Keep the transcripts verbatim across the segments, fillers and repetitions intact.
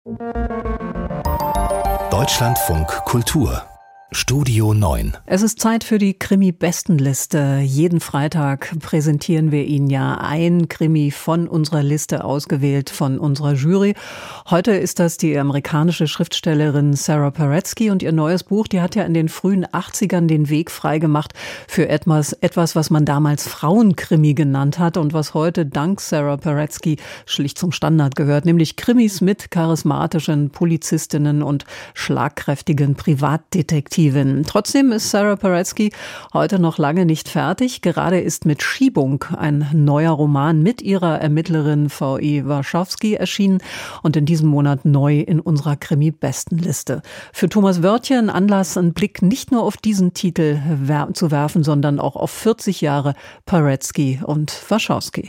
Deutschlandfunk Kultur Studio neun. Es ist Zeit für die Krimi-Bestenliste. Jeden Freitag präsentieren wir Ihnen ja ein Krimi von unserer Liste, ausgewählt von unserer Jury. Heute ist das die amerikanische Schriftstellerin Sarah Paretsky und ihr neues Buch, die hat ja in den frühen achtzigern den Weg freigemacht für etwas, etwas, was man damals Frauenkrimi genannt hat und was heute dank Sarah Paretsky schlicht zum Standard gehört, nämlich Krimis mit charismatischen Polizistinnen und schlagkräftigen Privatdetektiven. Trotzdem ist Sarah Paretsky heute noch lange nicht fertig. Gerade ist mit Schiebung ein neuer Roman mit ihrer Ermittlerin V E Warshawski erschienen und in diesem Monat neu in unserer Krimi-Bestenliste. Für Thomas Wörtje ein Anlass, einen Blick nicht nur auf diesen Titel wer- zu werfen, sondern auch auf vierzig Jahre Paretsky und Warshawski.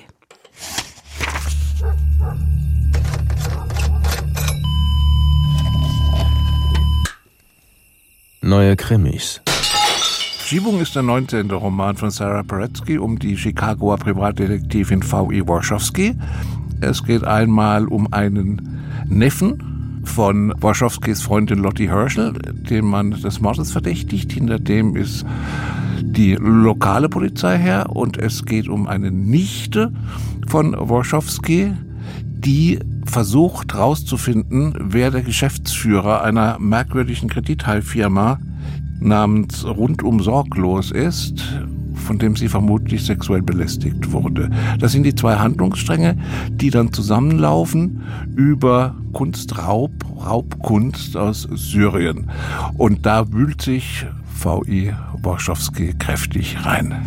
Neue Krimis. Schiebung ist der neunzehnte Roman von Sarah Paretsky um die Chicagoer Privatdetektivin V E Warshawski. Es geht einmal um einen Neffen von Warshawskis Freundin Lottie Herschel, den man des Mordes verdächtigt. Hinter dem ist die lokale Polizei her. Und es geht um eine Nichte von Warshawski, die versucht herauszufinden, wer der Geschäftsführer einer merkwürdigen Kreditteilfirma namens Rundum Sorglos ist, von dem sie vermutlich sexuell belästigt wurde. Das sind die zwei Handlungsstränge, die dann zusammenlaufen über Kunstraub, Raubkunst aus Syrien. Und da wühlt sich V E Warshawski kräftig rein.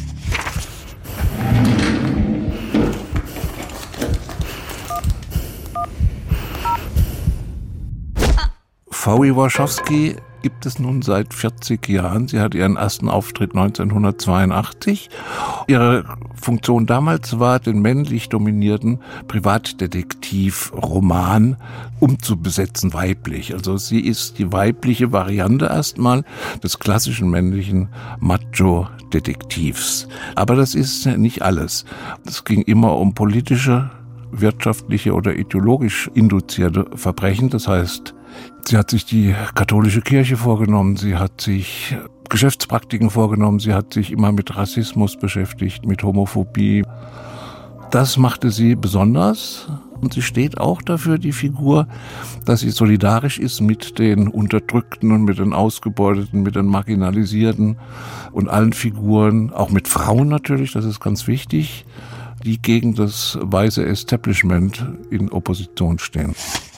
V E Warshawski gibt es nun seit vierzig Jahren. Sie hat ihren ersten Auftritt neunzehnhundertzweiundachtzig. Ihre Funktion damals war, den männlich dominierten Privatdetektiv-Roman umzubesetzen, weiblich. Also sie ist die weibliche Variante erstmal des klassischen männlichen Macho-Detektivs. Aber das ist nicht alles. Es ging immer um politische, wirtschaftliche oder ideologisch induzierte Verbrechen. Das heißt, sie hat sich die katholische Kirche vorgenommen, sie hat sich Geschäftspraktiken vorgenommen, sie hat sich immer mit Rassismus beschäftigt, mit Homophobie. Das machte sie besonders und sie steht auch dafür, die Figur, dass sie solidarisch ist mit den Unterdrückten und mit den Ausgebeuteten, mit den Marginalisierten und allen Figuren, auch mit Frauen natürlich, das ist ganz wichtig, die gegen das weiße Establishment in Opposition stehen.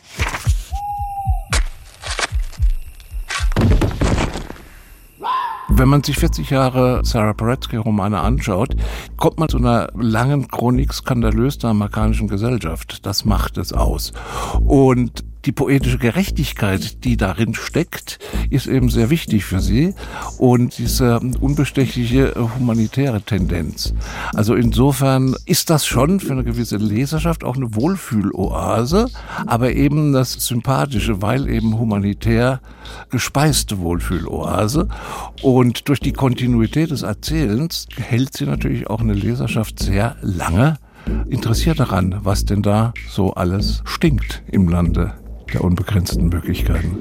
Wenn man sich vierzig Jahre Sarah Paretsky-Romane anschaut, kommt man zu einer langen Chronik skandalös der amerikanischen Gesellschaft. Das macht es aus. Und die poetische Gerechtigkeit, die darin steckt, ist eben sehr wichtig für sie. Und diese unbestechliche humanitäre Tendenz. Also insofern ist das schon für eine gewisse Leserschaft auch eine Wohlfühloase, aber eben das Sympathische, weil eben humanitär gespeiste Wohlfühloase. Und durch die Kontinuität des Erzählens hält sie natürlich auch eine Leserschaft sehr lange interessiert daran, was denn da so alles stinkt im Lande der unbegrenzten Möglichkeiten.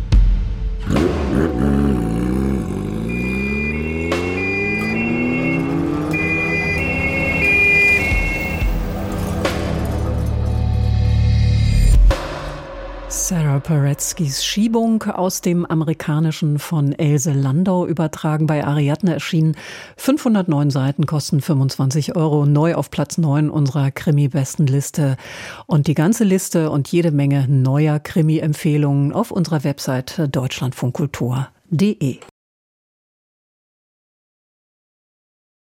Sarah Paretskys Schiebung aus dem Amerikanischen von Else Landau, übertragen bei Ariadne erschienen. fünfhundertneun Seiten, kosten fünfundzwanzig Euro, neu auf Platz neun unserer Krimi-Bestenliste. Und die ganze Liste und jede Menge neuer Krimi-Empfehlungen auf unserer Website deutschlandfunkkultur punkt de.